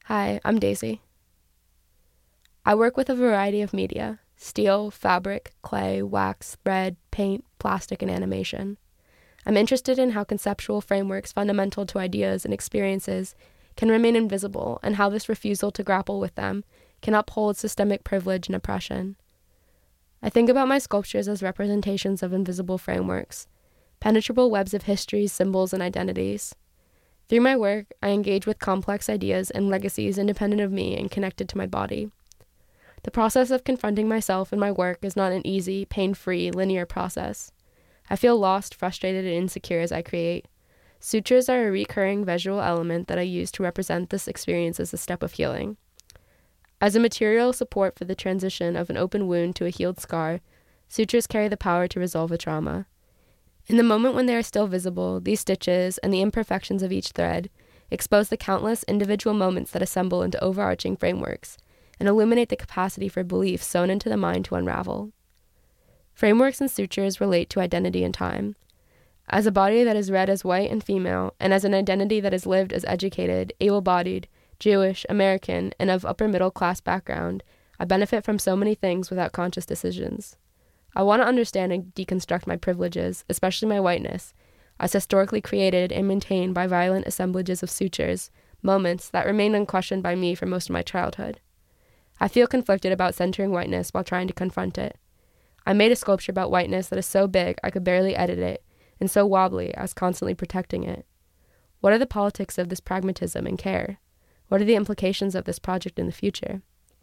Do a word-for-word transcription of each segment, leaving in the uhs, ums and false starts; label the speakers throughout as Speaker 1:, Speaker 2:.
Speaker 1: Hi, I'm Daisy. I work with a variety of media: steel, fabric, clay, wax, thread, paint, plastic, and animation. I'm interested in how conceptual frameworks fundamental to ideas and experiences can remain invisible, and how this refusal to grapple with them can uphold systemic privilege and oppression. I think about my sculptures as representations of invisible frameworks, penetrable webs of histories, symbols, and identities. Through my work, I engage with complex ideas and legacies independent of me and connected to my body. The process of confronting myself in my work is not an easy, pain-free, linear process. I feel lost, frustrated, and insecure as I create. Sutures are a recurring visual element that I use to represent this experience as a step of healing. As a material support for the transition of an open wound to a healed scar, sutures carry the power to resolve a trauma. In the moment when they are still visible, these stitches, and the imperfections of each thread, expose the countless individual moments that assemble into overarching frameworks, and illuminate the capacity for belief sewn into the mind to unravel. Frameworks and sutures relate to identity and time. As a body that is read as white and female, and as an identity that is lived as educated, able-bodied, Jewish, American, and of upper-middle-class background, I benefit from so many things without conscious decisions. I want to understand and deconstruct my privileges, especially my whiteness, as historically created and maintained by violent assemblages of sutures, moments that remain unquestioned by me for most of my childhood. I feel conflicted about centering whiteness while trying to confront it. I made a sculpture about whiteness that is so big I could barely edit it, and so wobbly I was constantly protecting it. What are the politics of this pragmatism and care? What are the implications of this project in the future?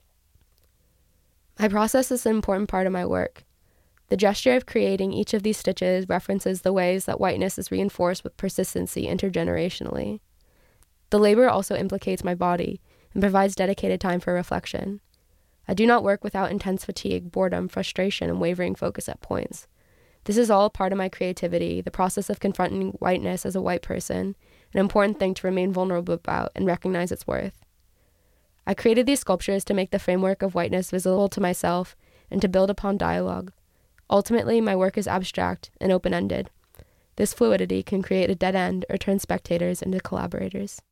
Speaker 1: My process is an important part of my work. The gesture of creating each of these stitches references the ways that whiteness is reinforced with persistency intergenerationally. The labor also implicates my body and provides dedicated time for reflection. I do not work without intense fatigue, boredom, frustration, and wavering focus at points. This is all part of my creativity, the process of confronting whiteness as a white person, an important thing to remain vulnerable about and recognize its worth. I created these sculptures to make the framework of whiteness visible to myself and to build upon dialogue. Ultimately, my work is abstract and open-ended. This fluidity can create a dead end or turn spectators into collaborators.